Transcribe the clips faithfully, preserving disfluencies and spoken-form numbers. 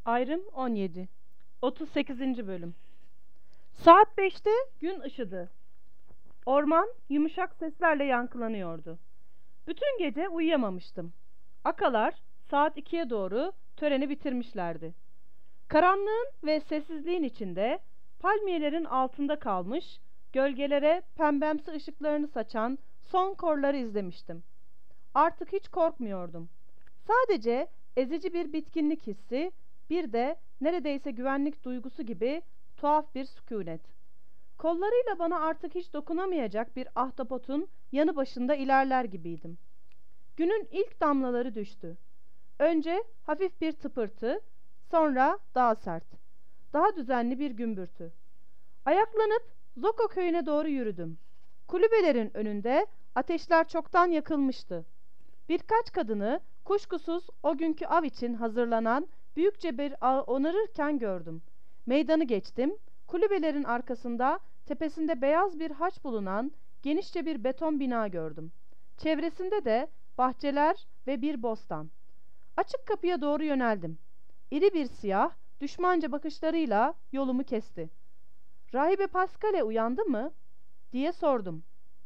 Ayrım on yedi. otuz sekizinci bölüm. Saat beşte gün ışıdı. Orman yumuşak seslerle yankılanıyordu. Bütün gece uyuyamamıştım. Akalar saat ikiye doğru töreni bitirmişlerdi. Karanlığın ve sessizliğin içinde palmiyelerin altında kalmış, gölgelere pembemsi ışıklarını saçan son korları izlemiştim. Artık hiç korkmuyordum. Sadece ezici bir bitkinlik hissi, bir de neredeyse güvenlik duygusu gibi tuhaf bir sükûnet. Kollarıyla bana artık hiç dokunamayacak bir ahtapotun yanı başında ilerler gibiydim. Günün ilk damlaları düştü. Önce hafif bir tıpırtı, sonra daha sert, daha düzenli bir gümbürtü. Ayaklanıp Zoko köyüne doğru yürüdüm. Kulübelerin önünde ateşler çoktan yakılmıştı. Birkaç kadını kuşkusuz o günkü av için hazırlanan büyükçe bir ağ onarırken gördüm. Meydanı geçtim. Kulübelerin arkasında tepesinde beyaz bir haç bulunan genişçe bir beton bina gördüm. Çevresinde de bahçeler ve bir bostan. Açık kapıya doğru yöneldim. İri bir siyah, düşmanca bakışlarıyla yolumu kesti. "Rahibe Pascale uyandı mı?" diye sordum.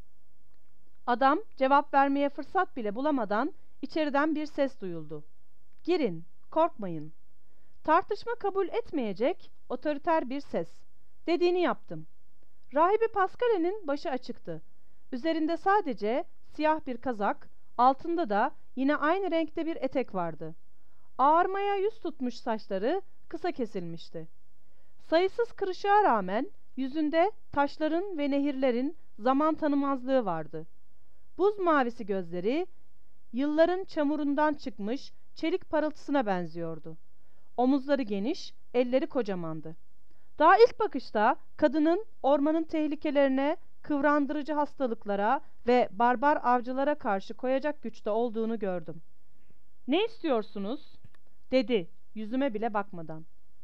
Adam cevap vermeye fırsat bile bulamadan içeriden bir ses duyuldu. "Girin, korkmayın." Tartışma kabul etmeyecek otoriter bir ses. Dediğini yaptım. Rahibe Pascale'nin başı açıktı. Üzerinde sadece siyah bir kazak, altında da yine aynı renkte bir etek vardı. Ağarmaya yüz tutmuş saçları kısa kesilmişti. Sayısız kırışığa rağmen yüzünde taşların ve nehirlerin zaman tanımazlığı vardı. Buz mavisi gözleri yılların çamurundan çıkmış çelik parıltısına benziyordu. Omuzları geniş, elleri kocamandı. Daha ilk bakışta kadının ormanın tehlikelerine, kıvrandırıcı hastalıklara ve barbar avcılara karşı koyacak güçte olduğunu gördüm. "Ne istiyorsunuz?" dedi yüzüme bile bakmadan.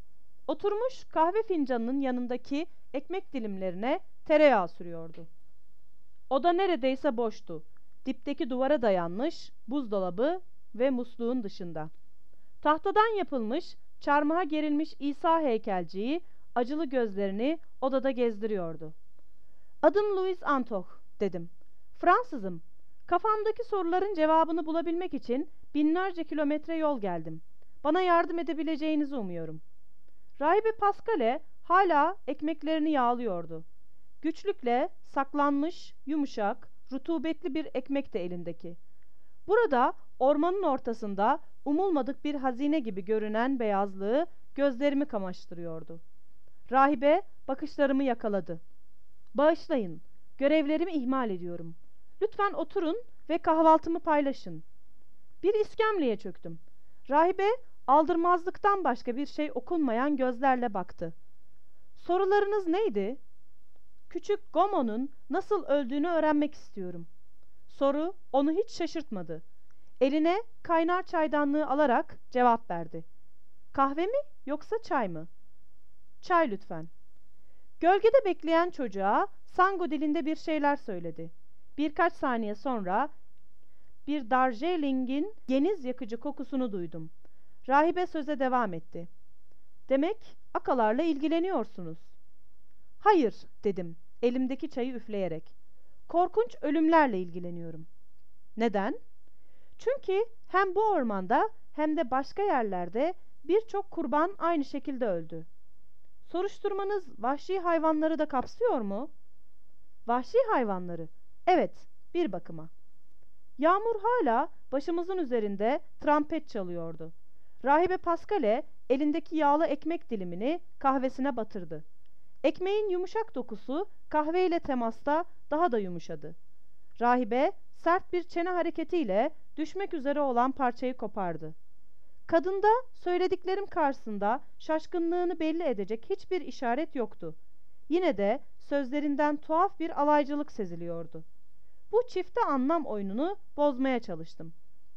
Oturmuş kahve fincanının yanındaki ekmek dilimlerine tereyağı sürüyordu. Oda neredeyse boştu. Dipteki duvara dayanmış buzdolabı ve musluğun dışında. Tahtadan yapılmış, çarmıha gerilmiş İsa heykelciği acılı gözlerini odada gezdiriyordu. "Adım Louis Antoch," dedim. "Fransızım. Kafamdaki soruların cevabını bulabilmek için binlerce kilometre yol geldim. Bana yardım edebileceğinizi umuyorum." Rahibe Pascale hala ekmeklerini yağlıyordu. Güçlükle saklanmış, yumuşak, rutubetli bir ekmek de elindeki. Burada ormanın ortasında umulmadık bir hazine gibi görünen beyazlığı gözlerimi kamaştırıyordu. Rahibe bakışlarımı yakaladı. "Bağışlayın, görevlerimi ihmal ediyorum. Lütfen oturun ve kahvaltımı paylaşın." Bir iskemleye çöktüm. Rahibe aldırmazlıktan başka bir şey okunmayan gözlerle baktı. "Sorularınız neydi?" "Küçük Gomo'nun nasıl öldüğünü öğrenmek istiyorum." Soru onu hiç şaşırtmadı. Eline kaynar çaydanlığı alarak cevap verdi. "Kahve mi yoksa çay mı?" "Çay lütfen." Gölgede bekleyen çocuğa Sango dilinde bir şeyler söyledi. Birkaç saniye sonra bir Darjeeling'in geniz yakıcı kokusunu duydum. Rahibe söze devam etti. "Demek akalarla ilgileniyorsunuz." "Hayır," dedim elimdeki çayı üfleyerek. "Korkunç ölümlerle ilgileniyorum." "Neden?" "Çünkü hem bu ormanda hem de başka yerlerde birçok kurban aynı şekilde öldü." "Soruşturmanız vahşi hayvanları da kapsıyor mu?" "Vahşi hayvanları? Evet, bir bakıma." Yağmur hala başımızın üzerinde trompet çalıyordu. Rahibe Pascale elindeki yağlı ekmek dilimini kahvesine batırdı. Ekmeğin yumuşak dokusu kahveyle temasta daha da yumuşadı. Rahibe sert bir çene hareketiyle düşmek üzere olan parçayı kopardı. Kadında söylediklerim karşısında şaşkınlığını belli edecek hiçbir işaret yoktu. Yine de sözlerinden tuhaf bir alaycılık seziliyordu. Bu çifte anlam oyununu bozmaya çalıştım.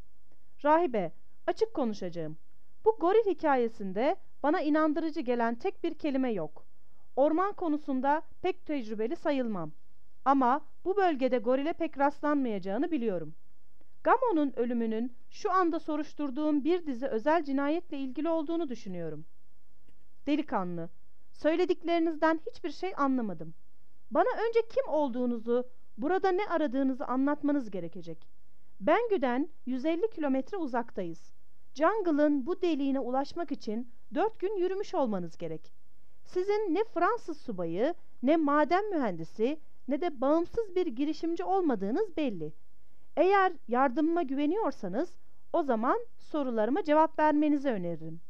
"Rahibe, açık konuşacağım. Bu goril hikayesinde bana inandırıcı gelen tek bir kelime yok. Orman konusunda pek tecrübeli sayılmam. Ama bu bölgede gorile pek rastlanmayacağını biliyorum. Gamo'nun ölümünün şu anda soruşturduğum bir dizi özel cinayetle ilgili olduğunu düşünüyorum. Delikanlı, söylediklerinizden hiçbir şey anlamadım. Bana önce kim olduğunuzu, burada ne aradığınızı anlatmanız gerekecek. Bangü'den yüz elli kilometre uzaktayız. Jungle'ın bu deliğine ulaşmak için dört gün yürümüş olmanız gerek. Sizin ne Fransız subayı, ne maden mühendisi, ne de bağımsız bir girişimci olmadığınız belli. Eğer yardımıma güveniyorsanız, o zaman sorularıma cevap vermenizi öneririm.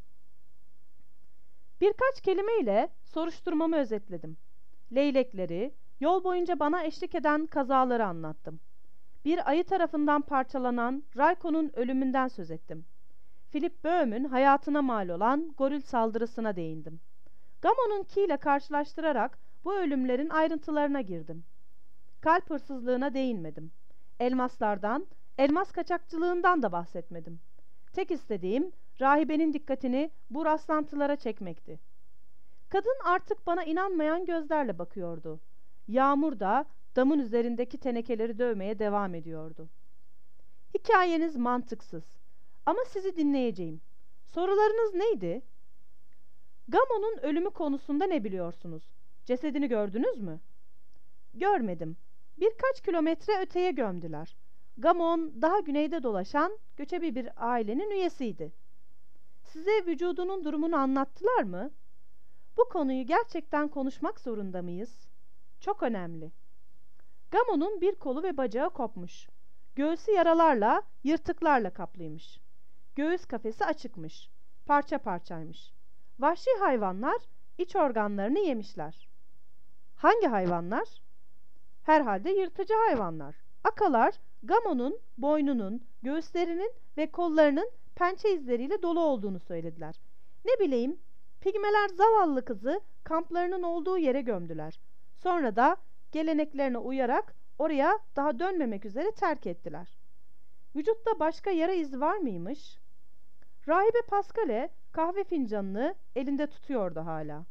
Birkaç kelimeyle soruşturmamı özetledim. Leylekleri, yol boyunca bana eşlik eden kazaları anlattım. Bir ayı tarafından parçalanan Rayko'nun ölümünden söz ettim. Philip Böhm'ün hayatına mal olan goril saldırısına değindim. Gamo'nunkiyle karşılaştırarak bu ölümlerin ayrıntılarına girdim. Kalp hırsızlığına değinmedim. Elmaslardan, elmas kaçakçılığından da bahsetmedim. Tek istediğim rahibenin dikkatini bu rastlantılara çekmekti. Kadın artık bana inanmayan gözlerle bakıyordu. Yağmur da damın üzerindeki tenekeleri dövmeye devam ediyordu. Hikayeniz mantıksız ama sizi dinleyeceğim. Sorularınız neydi? Gamo'nun ölümü konusunda ne biliyorsunuz? Cesedini gördünüz mü? Görmedim. Birkaç kilometre öteye gömdüler. Gamon daha güneyde dolaşan göçebe bir ailenin üyesiydi. Size vücudunun durumunu anlattılar mı? Bu konuyu gerçekten konuşmak zorunda mıyız? Çok önemli. Gamo'nun bir kolu ve bacağı kopmuş. Göğsü yaralarla, yırtıklarla kaplıymış. Göğüs kafesi açıkmış. Parça parçaymış. Vahşi hayvanlar iç organlarını yemişler. Hangi hayvanlar? Herhalde yırtıcı hayvanlar. Akalar, Gamo'nun boynunun, göğüslerinin ve kollarının pençe izleriyle dolu olduğunu söylediler. Ne bileyim, pigmeler zavallı kızı kamplarının olduğu yere gömdüler. Sonra da geleneklerine uyarak oraya daha dönmemek üzere terk ettiler. Vücutta başka yara izi var mıymış? Rahibe Pascale kahve fincanını elinde tutuyordu hala.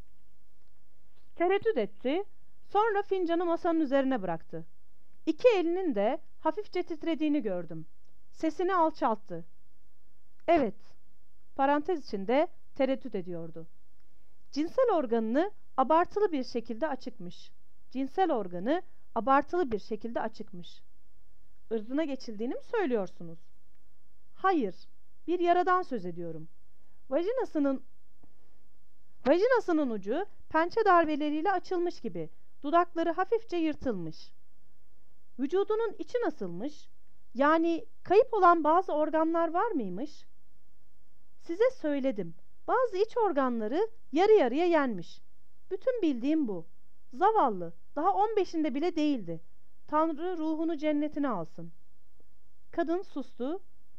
Tereddüt etti, sonra fincanı masanın üzerine bıraktı. İki elinin de hafifçe titrediğini gördüm. Sesini alçalttı. Evet, parantez içinde tereddüt ediyordu. Cinsel organını abartılı bir şekilde açıkmış. Cinsel organı abartılı bir şekilde açıkmış. Irzına geçildiğini mi söylüyorsunuz? Hayır, bir yaradan söz ediyorum. Vajinasının vajinasının ucu pençe darbeleriyle açılmış gibi, dudakları hafifçe yırtılmış. Vücudunun içi nasılmış? Yani kayıp olan bazı organlar var mıymış? Size söyledim. Bazı iç organları yarı yarıya yenmiş. Bütün bildiğim bu. Zavallı, daha on beşinde bile değildi. Tanrı ruhunu cennetine alsın. Kadın sustu.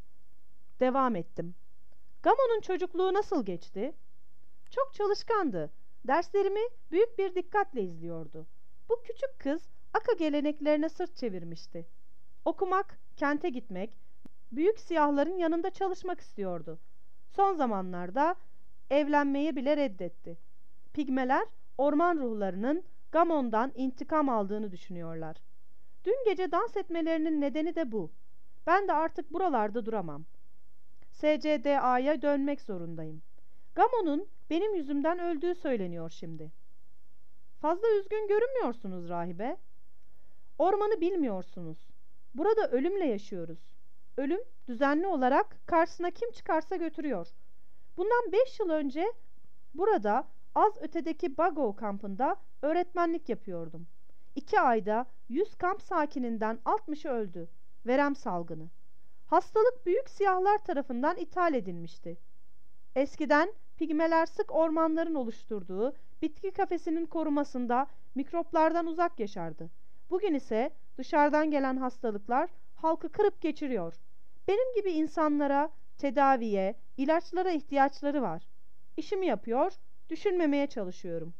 Devam ettim. Gamo'nun çocukluğu nasıl geçti? Çok çalışkandı. Derslerimi büyük bir dikkatle izliyordu. Bu küçük kız Aka geleneklerine sırt çevirmişti. Okumak, kente gitmek, büyük siyahların yanında çalışmak istiyordu. Son zamanlarda evlenmeyi bile reddetti. Pigmeler, orman ruhlarının Gamon'dan intikam aldığını düşünüyorlar. Dün gece dans etmelerinin nedeni de bu. Ben de artık buralarda duramam. S C D A'ya dönmek zorundayım. Gamon'un benim yüzümden öldüğü söyleniyor şimdi. Fazla üzgün görünmüyorsunuz rahibe. Ormanı bilmiyorsunuz. Burada ölümle yaşıyoruz. Ölüm düzenli olarak karşısına kim çıkarsa götürüyor. Bundan beş yıl önce burada az ötedeki Bago kampında öğretmenlik yapıyordum. İki ayda yüz kamp sakininden altmışı öldü. Verem salgını. Hastalık büyük siyahlar tarafından ithal edilmişti. Eskiden pigmeler sık ormanların oluşturduğu bitki kafesinin korumasında mikroplardan uzak yaşardı. Bugün ise dışarıdan gelen hastalıklar halkı kırıp geçiriyor. Benim gibi insanlara tedaviye, ilaçlara ihtiyaçları var. İşimi yapıyor, düşünmemeye çalışıyorum.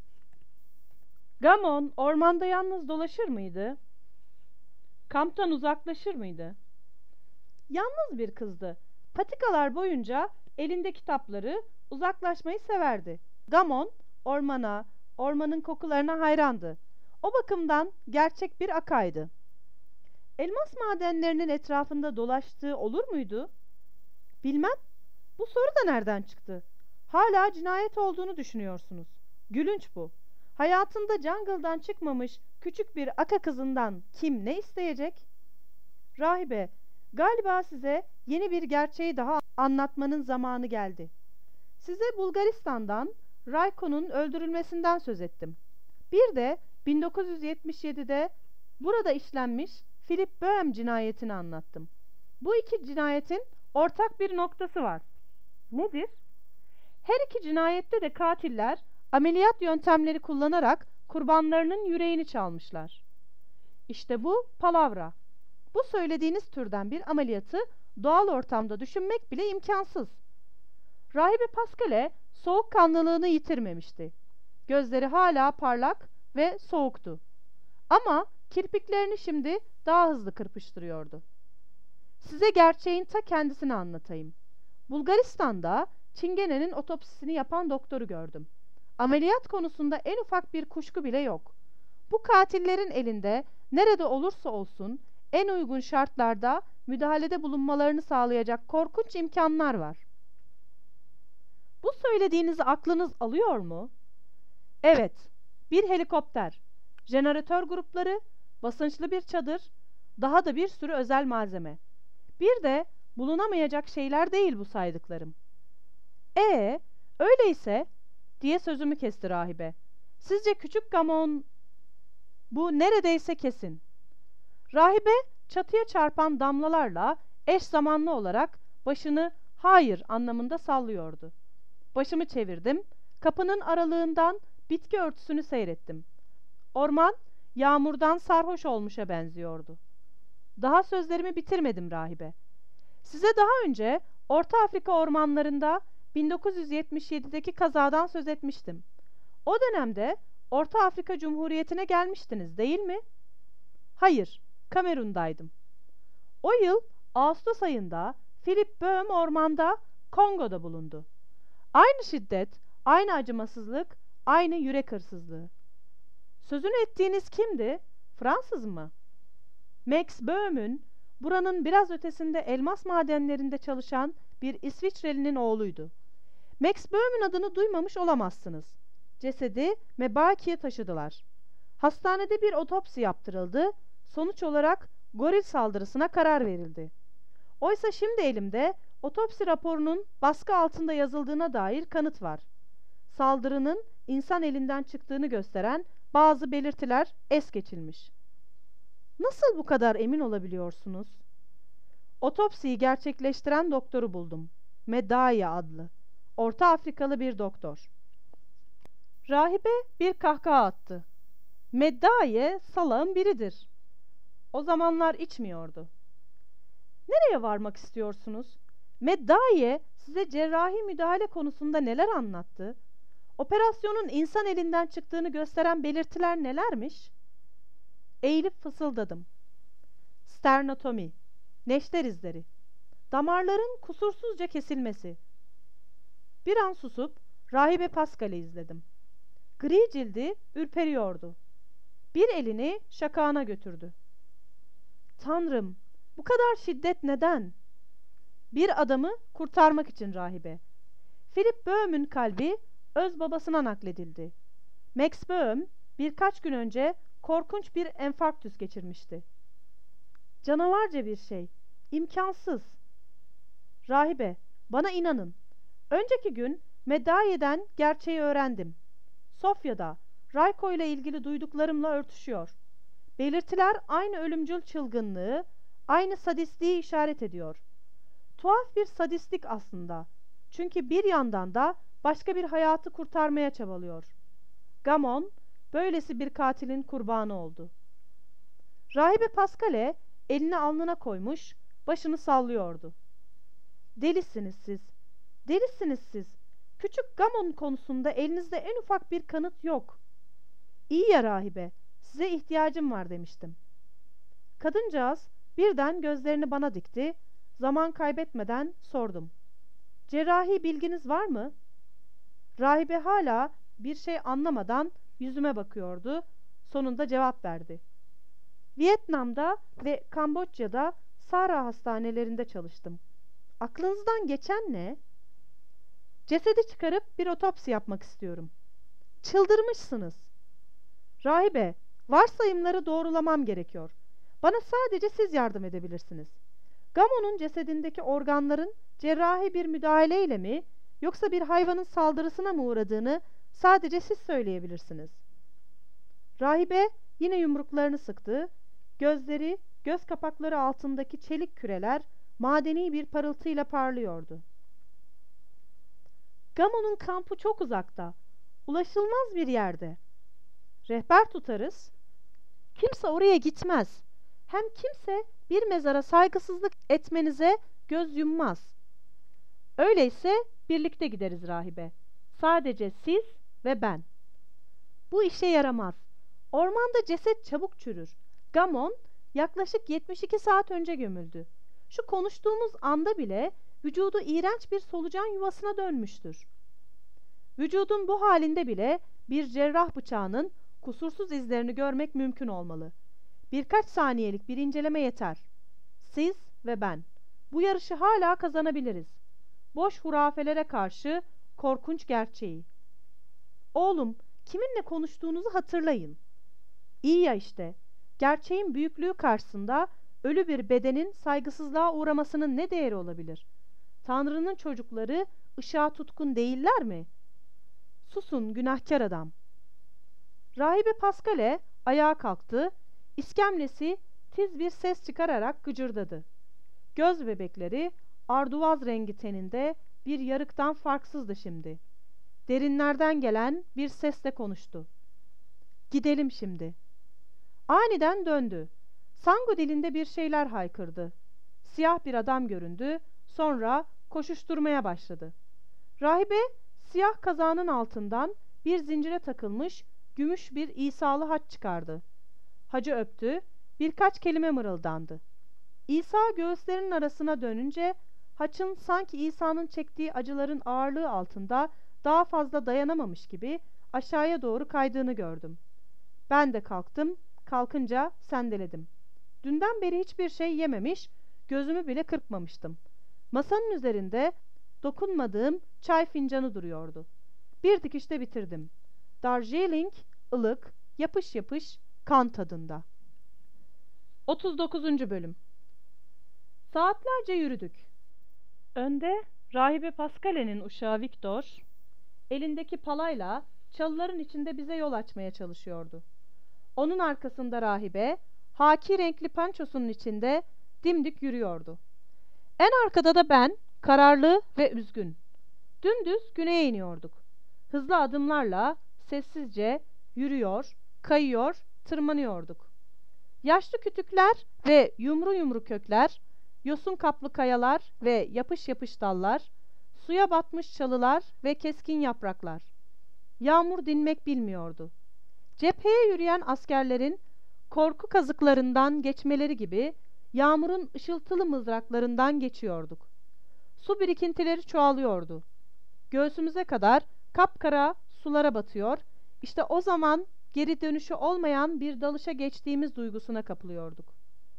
Gamon ormanda yalnız dolaşır mıydı? Kamptan uzaklaşır mıydı? Yalnız bir kızdı. Patikalar boyunca elinde kitapları uzaklaşmayı severdi. Gamon ormana, ormanın kokularına hayrandı. O bakımdan gerçek bir akaydı. Elmas madenlerinin etrafında dolaştığı olur muydu? Bilmem. Bu soru da nereden çıktı? Hala cinayet olduğunu düşünüyorsunuz. Gülünç bu. Hayatında jungle'dan çıkmamış küçük bir aka kızından kim ne isteyecek? Rahibe, galiba size yeni bir gerçeği daha anlatmanın zamanı geldi. Size Bulgaristan'dan Rayko'nun öldürülmesinden söz ettim. Bir de bin dokuz yüz yetmiş yedide burada işlenmiş Philip Boehm cinayetini anlattım. Bu iki cinayetin ortak bir noktası var. Nedir? Her iki cinayette de katiller ameliyat yöntemleri kullanarak kurbanlarının yüreğini çalmışlar. İşte bu palavra. Bu söylediğiniz türden bir ameliyatı doğal ortamda düşünmek bile imkansız. Rahibe Pascale soğukkanlılığını yitirmemişti. Gözleri hala parlak ve soğuktu. Ama kirpiklerini şimdi daha hızlı kırpıştırıyordu. Size gerçeğin ta kendisini anlatayım. Bulgaristan'da Çingene'nin otopsisini yapan doktoru gördüm. Ameliyat konusunda en ufak bir kuşku bile yok. Bu katillerin elinde nerede olursa olsun en uygun şartlarda müdahalede bulunmalarını sağlayacak korkunç imkanlar var. Bu söylediğinizi aklınız alıyor mu? Evet, bir helikopter, jeneratör grupları, basınçlı bir çadır, daha da bir sürü özel malzeme. Bir de bulunamayacak şeyler değil bu saydıklarım. Ee, öyleyse diye sözümü kesti rahibe. Sizce küçük Gamon bu neredeyse kesin. Rahibe çatıya çarpan damlalarla eş zamanlı olarak başını hayır anlamında sallıyordu. Başımı çevirdim, kapının aralığından bitki örtüsünü seyrettim. Orman yağmurdan sarhoş olmuşa benziyordu. Daha sözlerimi bitirmedim rahibe. Size daha önce Orta Afrika ormanlarında bin dokuz yüz yetmiş yedideki kazadan söz etmiştim. O dönemde Orta Afrika Cumhuriyeti'ne gelmiştiniz, değil mi? Hayır, Kamerun'daydım. O yıl Ağustos ayında Philip Boehm ormanda Kongo'da bulundu. Aynı şiddet, aynı acımasızlık, aynı yürek hırsızlığı. Sözünü ettiğiniz kimdi? Fransız mı? Max Boehm'ün buranın biraz ötesinde elmas madenlerinde çalışan bir İsviçrelinin oğluydu. Max Boehm'ün adını duymamış olamazsınız. Cesedi Mebaki'ye taşıdılar. Hastanede bir otopsi yaptırıldı. Sonuç olarak goril saldırısına karar verildi. Oysa şimdi elimde otopsi raporunun baskı altında yazıldığına dair kanıt var. Saldırının insan elinden çıktığını gösteren bazı belirtiler es geçilmiş. Nasıl bu kadar emin olabiliyorsunuz? Otopsiyi gerçekleştiren doktoru buldum. Medaye adlı. Orta Afrikalı bir doktor. Rahibe bir kahkaha attı. Meddaye salağın biridir. O zamanlar içmiyordu. Nereye varmak istiyorsunuz? Meddaye size cerrahi müdahale konusunda neler anlattı? Operasyonun insan elinden çıktığını gösteren belirtiler nelermiş? Eğilip fısıldadım. Sternotomi, neşter izleri, damarların kusursuzca kesilmesi. Bir an susup Rahibe Pascale'i izledim. Gri cildi ürperiyordu. Bir elini şakağına götürdü. Tanrım, bu kadar şiddet neden? Bir adamı kurtarmak için rahibe. Philip Boehm'ün kalbi öz babasına nakledildi. Max Boehm birkaç gün önce korkunç bir enfarktüs geçirmişti. Canavarca bir şey, imkansız. Rahibe, bana inanın. Önceki gün Medaye'den gerçeği öğrendim. Sofya'da Rayko ile ilgili duyduklarımla örtüşüyor. Belirtiler aynı ölümcül çılgınlığı, aynı sadistliği işaret ediyor. Tuhaf bir sadistlik aslında. Çünkü bir yandan da başka bir hayatı kurtarmaya çabalıyor. Gamon, böylesi bir katilin kurbanı oldu. Rahibe Pascale elini alnına koymuş, başını sallıyordu. Delisiniz siz, delisiniz siz. Küçük Gamon konusunda elinizde en ufak bir kanıt yok. İyi ya rahibe, size ihtiyacım var demiştim. Kadıncağız birden gözlerini bana dikti, zaman kaybetmeden sordum. Cerrahi bilginiz var mı? Rahibe hala bir şey anlamadan yüzüme bakıyordu, sonunda cevap verdi. Vietnam'da ve Kamboçya'da Sara hastanelerinde çalıştım. Aklınızdan geçen ne? Cesedi çıkarıp bir otopsi yapmak istiyorum. Çıldırmışsınız. Rahibe, varsayımları doğrulamam gerekiyor. Bana sadece siz yardım edebilirsiniz. Gamo'nun cesedindeki organların cerrahi bir müdahaleyle mi, yoksa bir hayvanın saldırısına mı uğradığını sadece siz söyleyebilirsiniz. Rahibe yine yumruklarını sıktı. Gözleri, göz kapakları altındaki çelik küreler madeni bir parıltıyla parlıyordu. Gamo'nun kampı çok uzakta, ulaşılmaz bir yerde. Rehber tutarız. Kimse oraya gitmez. Hem kimse bir mezara saygısızlık etmenize göz yummaz. Öyleyse birlikte gideriz rahibe. Sadece siz ve ben. Bu işe yaramaz. Ormanda ceset çabuk çürür. Gamon yaklaşık yetmiş iki saat önce gömüldü. Şu konuştuğumuz anda bile vücudu iğrenç bir solucan yuvasına dönmüştür. Vücudun bu halinde bile bir cerrah bıçağının kusursuz izlerini görmek mümkün olmalı. Birkaç saniyelik bir inceleme yeter. Siz ve ben. Bu yarışı hala kazanabiliriz. Boş hurafelere karşı korkunç gerçeği. Oğlum, kiminle konuştuğunuzu hatırlayın. İyi ya işte. Gerçeğin büyüklüğü karşısında ölü bir bedenin saygısızlığa uğramasının ne değeri olabilir? Tanrı'nın çocukları ışığa tutkun değiller mi? Susun günahkar adam. Rahibe Paskale ayağa kalktı. İskemlesi tiz bir ses çıkararak gıcırdadı. Göz bebekleri arduvaz rengi teninde bir yarıktan farksızdı şimdi. Derinlerden gelen bir sesle konuştu. Gidelim şimdi. Aniden döndü. Sango dilinde bir şeyler haykırdı. Siyah bir adam göründü. Sonra koşuşturmaya başladı. Rahibe siyah kazağının altından bir zincire takılmış gümüş bir İsa'lı haç çıkardı. Hacı öptü, birkaç kelime mırıldandı. İsa göğüslerinin arasına dönünce haçın sanki İsa'nın çektiği acıların ağırlığı altında daha fazla dayanamamış gibi aşağıya doğru kaydığını gördüm. Ben de kalktım, kalkınca sendeledim. Dünden beri hiçbir şey yememiş, gözümü bile kırpmamıştım. Masanın üzerinde dokunmadığım çay fincanı duruyordu. Bir dikişte bitirdim. Darjeeling, ılık, yapış yapış, kan tadında. otuz dokuzuncu Bölüm. Saatlerce yürüdük. Önde Rahibe Paskale'nin uşağı Viktor, elindeki palayla çalıların içinde bize yol açmaya çalışıyordu. Onun arkasında rahibe, haki renkli pançosunun içinde dimdik yürüyordu. En arkada da ben, kararlı ve üzgün. Dümdüz güneye iniyorduk. Hızlı adımlarla, sessizce yürüyor, kayıyor, tırmanıyorduk. Yaşlı kütükler ve yumru yumru kökler, yosun kaplı kayalar ve yapış yapış dallar, suya batmış çalılar ve keskin yapraklar. Yağmur dinmek bilmiyordu. Cepheye yürüyen askerlerin korku kazıklarından geçmeleri gibi yağmurun ışıltılı mızraklarından geçiyorduk. Su birikintileri çoğalıyordu. Göğsümüze kadar kapkara sulara batıyor, işte o zaman geri dönüşü olmayan bir dalışa geçtiğimiz duygusuna kapılıyorduk.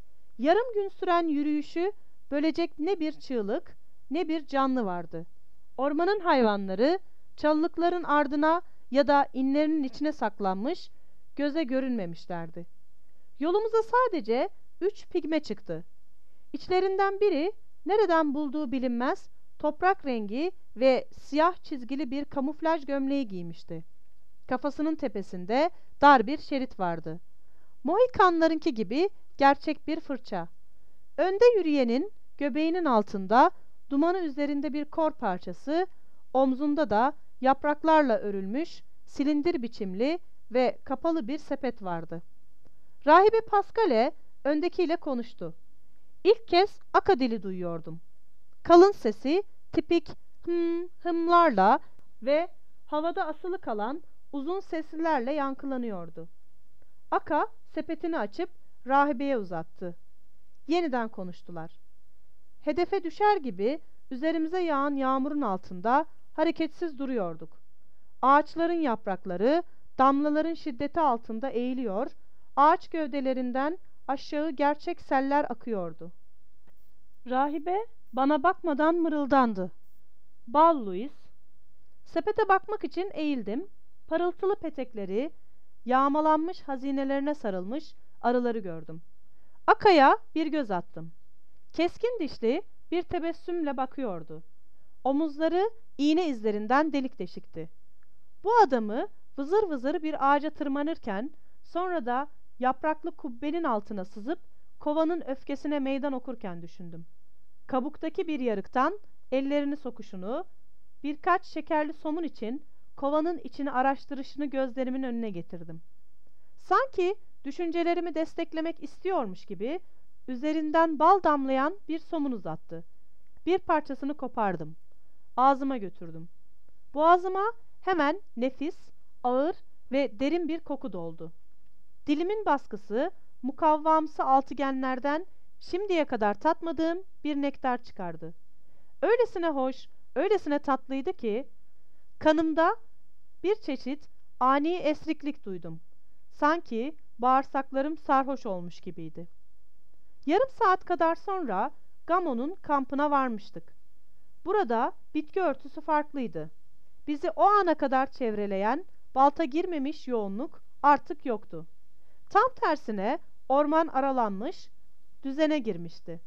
Yarım gün süren yürüyüşü bölecek ne bir çığlık, ne bir canlı vardı. Ormanın hayvanları çalılıkların ardına ya da inlerinin içine saklanmış, göze görünmemişlerdi. Yolumuza sadece üç pigme çıktı. İçlerinden biri nereden bulduğu bilinmez toprak rengi ve siyah çizgili bir kamuflaj gömleği giymişti. Kafasının tepesinde dar bir şerit vardı. Mohikanlarınki gibi gerçek bir fırça. Önde yürüyenin göbeğinin altında dumanı üzerinde bir kor parçası, omzunda da yapraklarla örülmüş silindir biçimli ve kapalı bir sepet vardı. Rahibe Paskale öndekiyle konuştu. İlk kez Aka dili duyuyordum. Kalın sesi tipik hım hımlarla ve havada asılı kalan uzun seslilerle yankılanıyordu. Aka sepetini açıp rahibeye uzattı. Yeniden konuştular. Hedefe düşer gibi üzerimize yağan yağmurun altında hareketsiz duruyorduk. Ağaçların yaprakları damlaların şiddeti altında eğiliyor, ağaç gövdelerinden aşağı gerçek seller akıyordu. Rahibe bana bakmadan mırıldandı. Bal Louis. Sepete bakmak için eğildim. Parıltılı petekleri, yağmalanmış hazinelerine sarılmış arıları gördüm. Akaya bir göz attım. Keskin dişli bir tebessümle bakıyordu. Omuzları iğne izlerinden delik deşikti. Bu adamı vızır vızır bir ağaca tırmanırken, sonra da yapraklı kubbenin altına sızıp kovanın öfkesine meydan okurken düşündüm. Kabuktaki bir yarıktan ellerini sokuşunu, birkaç şekerli somun için kovanın içini araştırışını gözlerimin önüne getirdim. Sanki düşüncelerimi desteklemek istiyormuş gibi üzerinden bal damlayan bir somun uzattı. Bir parçasını kopardım. Ağzıma götürdüm. Boğazıma hemen nefis, ağır ve derin bir koku doldu. Dilimin baskısı mukavvamsı altıgenlerden şimdiye kadar tatmadığım bir nektar çıkardı. Öylesine hoş, öylesine tatlıydı ki kanımda bir çeşit ani esriklik duydum. Sanki bağırsaklarım sarhoş olmuş gibiydi. Yarım saat kadar sonra Gamo'nun kampına varmıştık. Burada bitki örtüsü farklıydı. Bizi o ana kadar çevreleyen, balta girmemiş yoğunluk artık yoktu. Tam tersine orman aralanmış, düzene girmişti.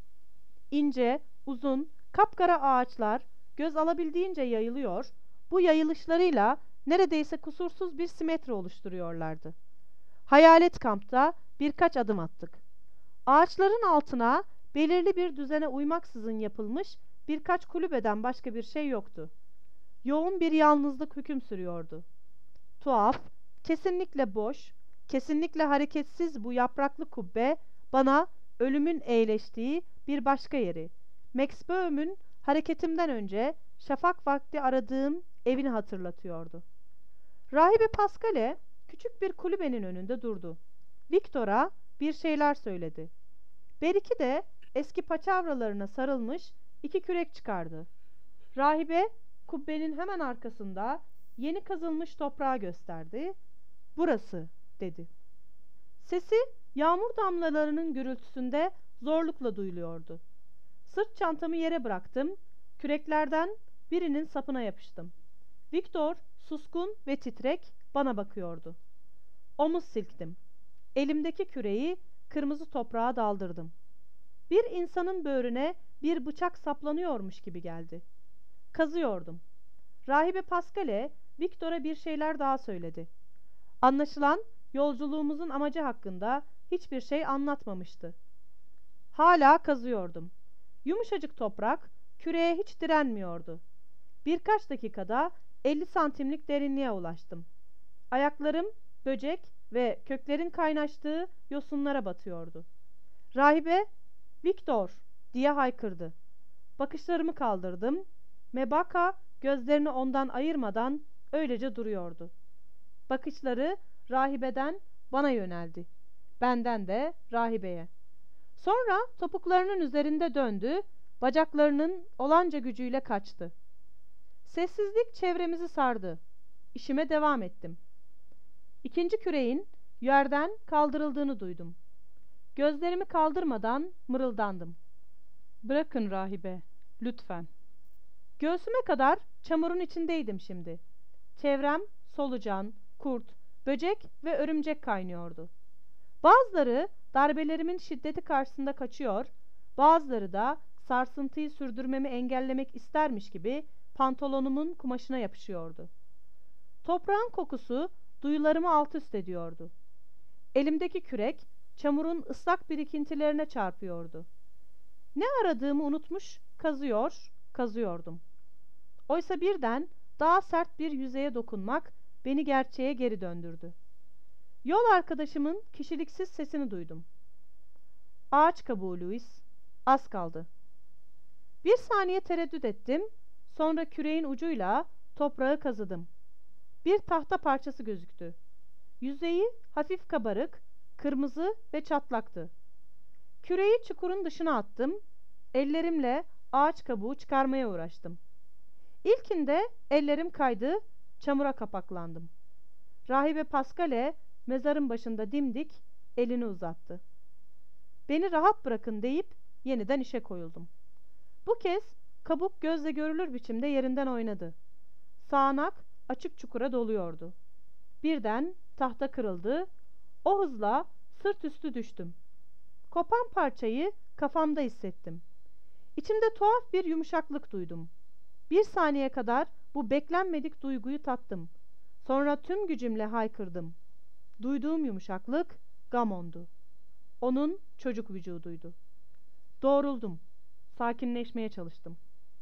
İnce, uzun, kapkara ağaçlar göz alabildiğince yayılıyor, bu yayılışlarıyla neredeyse kusursuz bir simetri oluşturuyorlardı. Hayalet kampta birkaç adım attık. Ağaçların altına belirli bir düzene uymaksızın yapılmış birkaç kulübeden başka bir şey yoktu. Yoğun bir yalnızlık hüküm sürüyordu. Tuhaf, kesinlikle boş, kesinlikle hareketsiz bu yapraklı kubbe bana ölümün eğleştiği bir başka yeri, Max Böhm'ün hareketimden önce şafak vakti aradığım evini hatırlatıyordu. Rahibe Pascale küçük bir kulübenin önünde durdu. Victor'a bir şeyler söyledi. Beriki de eski paçavralarına sarılmış iki kürek çıkardı. Rahibe kubbenin hemen arkasında yeni kazılmış toprağı gösterdi. "Burası," dedi. Sesi yağmur damlalarının gürültüsünde zorlukla duyuluyordu. Sırt çantamı yere bıraktım. Küreklerden birinin sapına yapıştım. Victor suskun ve titrek bana bakıyordu. Omuz silktim. Elimdeki küreği kırmızı toprağa daldırdım. Bir insanın böğrüne bir bıçak saplanıyormuş gibi geldi. Kazıyordum. Rahibe Pascale Victor'a bir şeyler daha söyledi. Anlaşılan yolculuğumuzun amacı hakkında hiçbir şey anlatmamıştı. Hala kazıyordum. Yumuşacık toprak küreğe hiç direnmiyordu. Birkaç dakikada elli santimlik derinliğe ulaştım. Ayaklarım böcek ve köklerin kaynaştığı yosunlara batıyordu. Rahibe, "Victor!" diye haykırdı. Bakışlarımı kaldırdım. Mebaka gözlerini ondan ayırmadan öylece duruyordu. Bakışları rahibeden bana yöneldi. Benden de rahibeye. Sonra topuklarının üzerinde döndü, bacaklarının olanca gücüyle kaçtı. Sessizlik çevremizi sardı. İşime devam ettim. İkinci küreğin yerden kaldırıldığını duydum. Gözlerimi kaldırmadan mırıldandım. "Bırakın rahibe, lütfen." Göğsüme kadar çamurun içindeydim şimdi. Çevrem solucan, kurt, böcek ve örümcek kaynıyordu. Bazıları darbelerimin şiddeti karşısında kaçıyor, bazıları da sarsıntıyı sürdürmemi engellemek istermiş gibi pantolonumun kumaşına yapışıyordu. Toprağın kokusu duyularımı alt üst ediyordu. Elimdeki kürek çamurun ıslak birikintilerine çarpıyordu. Ne aradığımı unutmuş, kazıyor, kazıyordum. Oysa birden daha sert bir yüzeye dokunmak beni gerçeğe geri döndürdü. Yol arkadaşımın kişiliksiz sesini duydum. "Ağaç kabuğu Louis, az kaldı." Bir saniye tereddüt ettim, sonra küreğin ucuyla toprağı kazıdım. Bir tahta parçası gözüktü. Yüzeyi hafif kabarık, kırmızı ve çatlaktı. Küreği çukurun dışına attım, ellerimle ağaç kabuğu çıkarmaya uğraştım. İlkinde ellerim kaydı, çamura kapaklandım. Rahibe Pascale mezarın başında dimdik elini uzattı. Beni rahat bırakın deyip yeniden işe koyuldum. Bu kez kabuk gözle görülür biçimde yerinden oynadı. Sağanak açık çukura doluyordu. Birden tahta kırıldı. O hızla sırt üstü düştüm. Kopan parçayı kafamda hissettim. İçimde tuhaf bir yumuşaklık duydum. Bir saniye kadar bu beklenmedik duyguyu tattım. Sonra tüm gücümle haykırdım. Duyduğum yumuşaklık Gamon'du. Onun çocuk vücuduydu. Doğruldum. Sakinleşmeye çalıştım.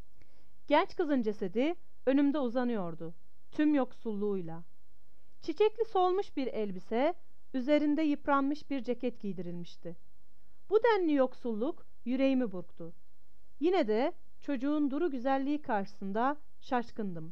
Genç kızın cesedi önümde uzanıyordu. Tüm yoksulluğuyla. Çiçekli solmuş bir elbise, üzerinde yıpranmış bir ceket giydirilmişti. Bu denli yoksulluk yüreğimi burktu. Yine de çocuğun duru güzelliği karşısında şaşkındım.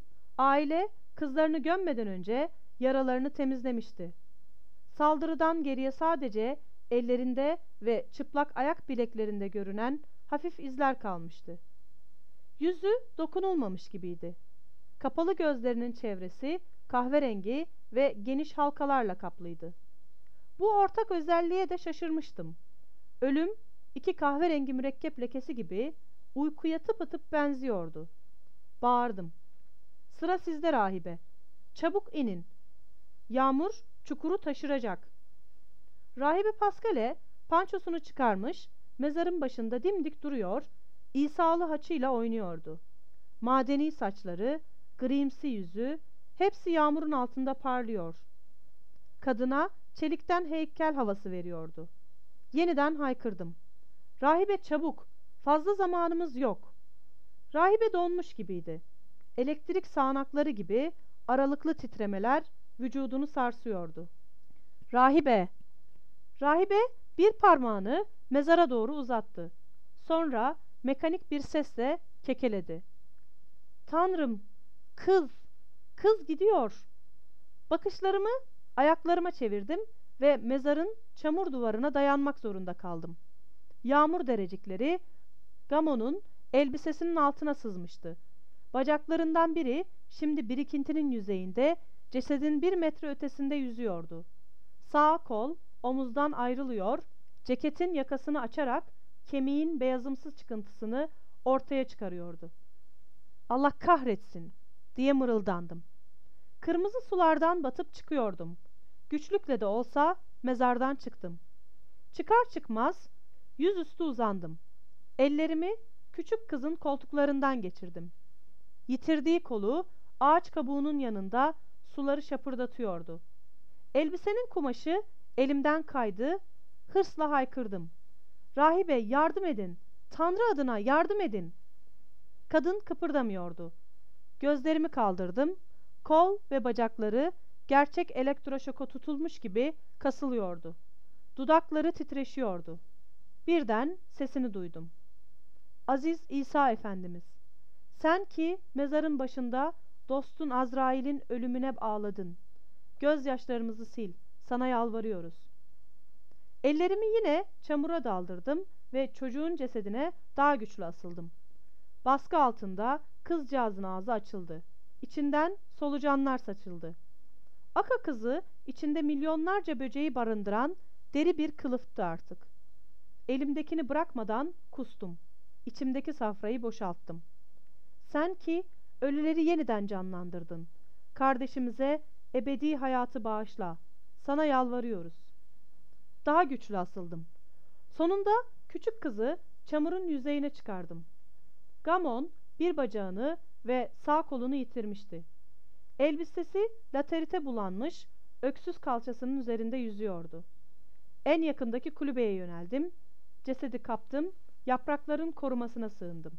Aile kızlarını gömmeden önce yaralarını temizlemişti. Saldırıdan geriye sadece ellerinde ve çıplak ayak bileklerinde görünen hafif izler kalmıştı. Yüzü dokunulmamış gibiydi. Kapalı gözlerinin çevresi kahverengi ve geniş halkalarla kaplıydı. Bu ortak özelliğe de şaşırmıştım. Ölüm iki kahverengi mürekkep lekesi gibi uykuya tıpatıp benziyordu. Bağırdım. Sıra sizde rahibe. Çabuk inin. Yağmur çukuru taşıracak. Rahibe Paskale pançosunu çıkarmış, mezarın başında dimdik duruyor, İsalı haçıyla oynuyordu. Madeni saçları, grimsi yüzü, hepsi yağmurun altında parlıyor. Kadına çelikten heykel havası veriyordu. Yeniden haykırdım. Rahibe çabuk, fazla zamanımız yok. Rahibe donmuş gibiydi. Elektrik sağanakları gibi aralıklı titremeler vücudunu sarsıyordu. Rahibe! Rahibe bir parmağını mezara doğru uzattı. Sonra mekanik bir sesle kekeledi. Tanrım! Kız! Kız gidiyor! Bakışlarımı ayaklarıma çevirdim ve mezarın çamur duvarına dayanmak zorunda kaldım. Yağmur derecikleri Gamon'un elbisesinin altına sızmıştı. Bacaklarından biri şimdi birikintinin yüzeyinde, cesedin bir metre ötesinde yüzüyordu. Sağ kol omuzdan ayrılıyor, ceketin yakasını açarak kemiğin beyazımsı çıkıntısını ortaya çıkarıyordu. Allah kahretsin diye mırıldandım. Kırmızı sulardan batıp çıkıyordum. Güçlükle de olsa mezardan çıktım. Çıkar çıkmaz yüzüstü uzandım. Ellerimi küçük kızın koltuklarından geçirdim. Yitirdiği kolu ağaç kabuğunun yanında suları şapırdatıyordu. Elbisenin kumaşı elimden kaydı, hırsla haykırdım. Rahibe yardım edin, Tanrı adına yardım edin. Kadın kıpırdamıyordu. Gözlerimi kaldırdım, kol ve bacakları gerçek elektroşoka tutulmuş gibi kasılıyordu. Dudakları titreşiyordu. Birden sesini duydum. Aziz İsa Efendimiz, sen ki mezarın başında dostun Azrail'in ölümüne ağladın. Gözyaşlarımızı sil, sana yalvarıyoruz. Ellerimi yine çamura daldırdım ve çocuğun cesedine daha güçlü asıldım. Baskı altında kızcağızın ağzı açıldı. İçinden solucanlar saçıldı. Aka kızı içinde milyonlarca böceği barındıran deri bir kılıftı artık. Elimdekini bırakmadan kustum. İçimdeki safrayı boşalttım. Sen ki ölüleri yeniden canlandırdın. Kardeşimize ebedi hayatı bağışla. Sana yalvarıyoruz. Daha güçlü asıldım. Sonunda küçük kızı çamurun yüzeyine çıkardım. Gamon bir bacağını ve sağ kolunu yitirmişti. Elbisesi laterite bulanmış, öksüz kalçasının üzerinde yüzüyordu. En yakındaki kulübeye yöneldim. Cesedi kaptım, yaprakların korumasına sığındım.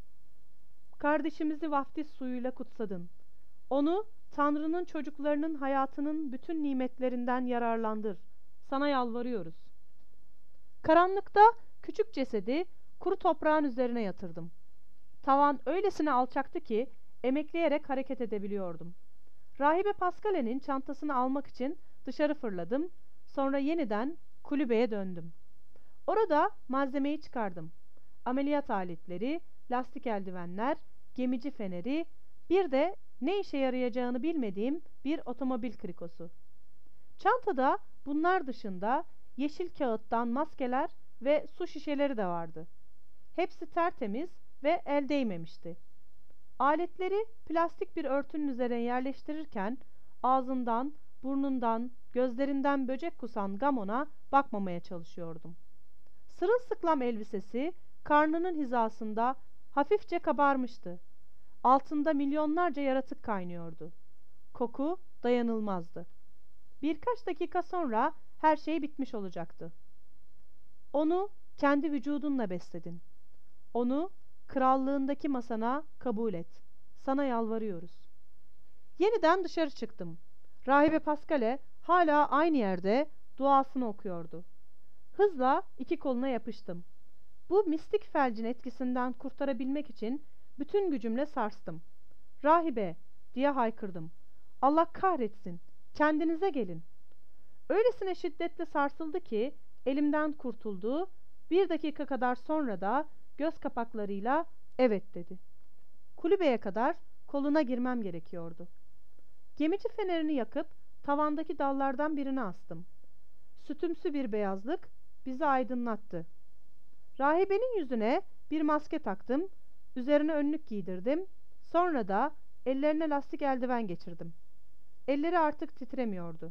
Kardeşimizi vaftiz suyuyla kutsadın. Onu Tanrı'nın çocuklarının hayatının bütün nimetlerinden yararlandır. Sana yalvarıyoruz. Karanlıkta küçük cesedi kuru toprağın üzerine yatırdım. Tavan öylesine alçaktı ki emekleyerek hareket edebiliyordum. Rahibe Paskale'nin çantasını almak için dışarı fırladım. Sonra yeniden kulübeye döndüm. Orada malzemeyi çıkardım. Ameliyat aletleri, lastik eldivenler, gemici feneri, bir de ne işe yarayacağını bilmediğim bir otomobil krikosu. Çantada bunlar dışında yeşil kağıttan maskeler ve su şişeleri de vardı. Hepsi tertemiz ve el değmemişti. Aletleri plastik bir örtünün üzerine yerleştirirken ağzından, burnundan, gözlerinden böcek kusan Gamon'a bakmamaya çalışıyordum. Sırılsıklam elbisesi karnının hizasında hafifçe kabarmıştı. Altında milyonlarca yaratık kaynıyordu. Koku dayanılmazdı. Birkaç dakika sonra her şey bitmiş olacaktı. Onu kendi vücudunla besledin. Onu krallığındaki masana kabul et. Sana yalvarıyoruz. Yeniden dışarı çıktım. Rahibe Pascale hala aynı yerde duasını okuyordu. Hızla iki koluna yapıştım. Bu mistik felcin etkisinden kurtarabilmek için bütün gücümle sarstım. "Rahibe!" diye haykırdım. "Allah kahretsin! Kendinize gelin!" Öylesine şiddetle sarsıldı ki elimden kurtuldu. Bir dakika kadar sonra da göz kapaklarıyla "evet" dedi. Kulübeye kadar koluna girmem gerekiyordu. Gemici fenerini yakıp tavandaki dallardan birine astım. Sütümsü bir beyazlık bizi aydınlattı. Rahibenin yüzüne bir maske taktım, üzerine önlük giydirdim, sonra da ellerine lastik eldiven geçirdim. Elleri artık titremiyordu.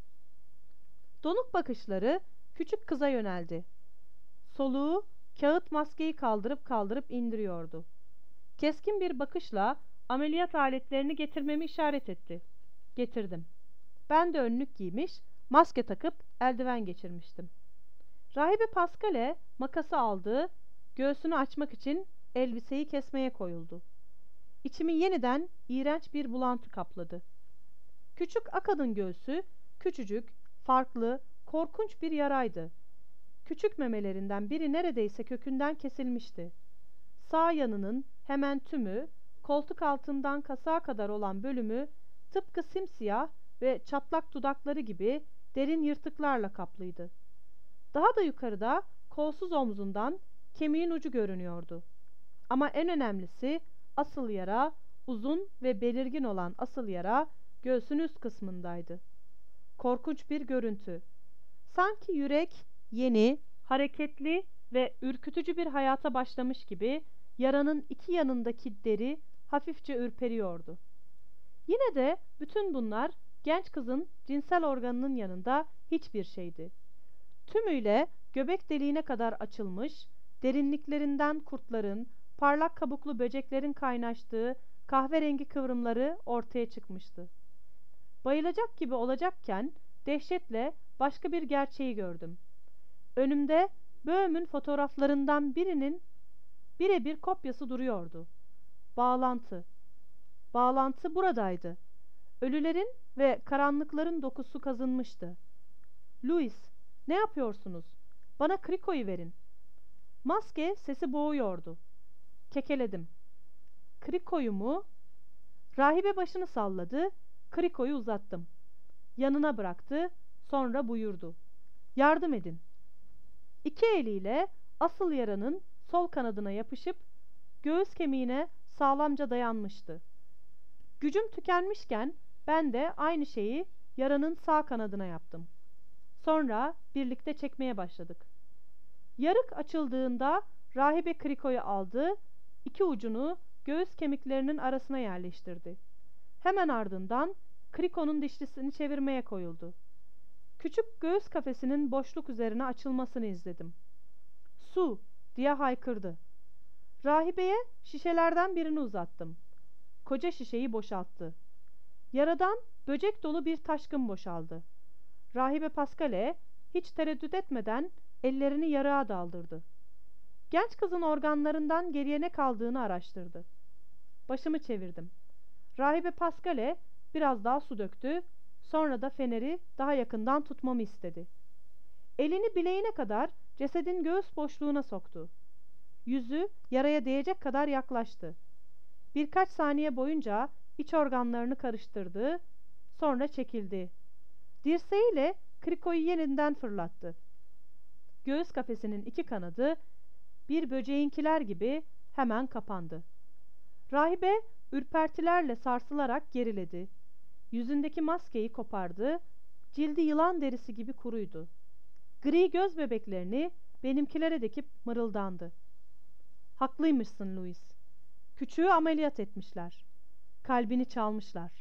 Donuk bakışları küçük kıza yöneldi. Soluğu kağıt maskeyi kaldırıp kaldırıp indiriyordu. Keskin bir bakışla ameliyat aletlerini getirmemi işaret etti. Getirdim. Ben de önlük giymiş, maske takıp eldiven geçirmiştim. Rahibe Pascale makası aldı, göğsünü açmak için elbiseyi kesmeye koyuldu. İçimi yeniden iğrenç bir bulantı kapladı. Küçük akadın göğsü küçücük, farklı, korkunç bir yaraydı. Küçük memelerinden biri neredeyse kökünden kesilmişti. Sağ yanının hemen tümü, koltuk altından kasağa kadar olan bölümü tıpkı simsiyah ve çatlak dudakları gibi derin yırtıklarla kaplıydı. Daha da yukarıda kolsuz omzundan kemiğin ucu görünüyordu. Ama en önemlisi asıl yara, uzun ve belirgin olan asıl yara göğsün üst kısmındaydı. Korkunç bir görüntü. Sanki yürek yeni, hareketli ve ürkütücü bir hayata başlamış gibi yaranın iki yanındaki deri hafifçe ürperiyordu. Yine de bütün bunlar genç kızın cinsel organının yanında hiçbir şeydi. Tümüyle göbek deliğine kadar açılmış, derinliklerinden kurtların, parlak kabuklu böceklerin kaynaştığı kahverengi kıvrımları ortaya çıkmıştı. Bayılacak gibi olacakken dehşetle başka bir gerçeği gördüm. Önümde Böhm'ün fotoğraflarından birinin birebir kopyası duruyordu. Bağlantı. Bağlantı buradaydı. Ölülerin ve karanlıkların dokusu kazınmıştı. "Louis, ne yapıyorsunuz? Bana krikoyu verin." Maske sesi boğuyordu. Kekeledim. "Krikoyu mu?" Rahibe başını salladı. Krikoyu uzattım. Yanına bıraktı. Sonra buyurdu. "Yardım edin." İki eliyle asıl yaranın sol kanadına yapışıp göğüs kemiğine sağlamca dayanmıştı. Gücüm tükenmişken ben de aynı şeyi yaranın sağ kanadına yaptım. Sonra birlikte çekmeye başladık. Yarık açıldığında rahibe krikoyu aldı, iki ucunu göğüs kemiklerinin arasına yerleştirdi. Hemen ardından krikonun dişlisini çevirmeye koyuldu. Küçük göğüs kafesinin boşluk üzerine açılmasını izledim. "Su!" diye haykırdı. Rahibeye şişelerden birini uzattım. Koca şişeyi boşalttı. Yaradan böcek dolu bir taşkın boşaldı. Rahibe Pascale hiç tereddüt etmeden ellerini yarığa daldırdı. Genç kızın organlarından geriye ne kaldığını araştırdı. Başımı çevirdim. Rahibe Pascale biraz daha su döktü, sonra da feneri daha yakından tutmamı istedi. Elini bileğine kadar cesedin göğüs boşluğuna soktu. Yüzü yaraya değecek kadar yaklaştı. Birkaç saniye boyunca iç organlarını karıştırdı, sonra çekildi. Dirseğiyle krikoyu yeniden fırlattı. Göğüs kafesinin iki kanadı bir böceğinkiler gibi hemen kapandı. Rahibe ürpertilerle sarsılarak geriledi. Yüzündeki maskeyi kopardı, cildi yılan derisi gibi kuruydu. Gri göz bebeklerini benimkilere dikip mırıldandı. Haklıymışsın Louis. Küçüğü ameliyat etmişler. Kalbini çalmışlar.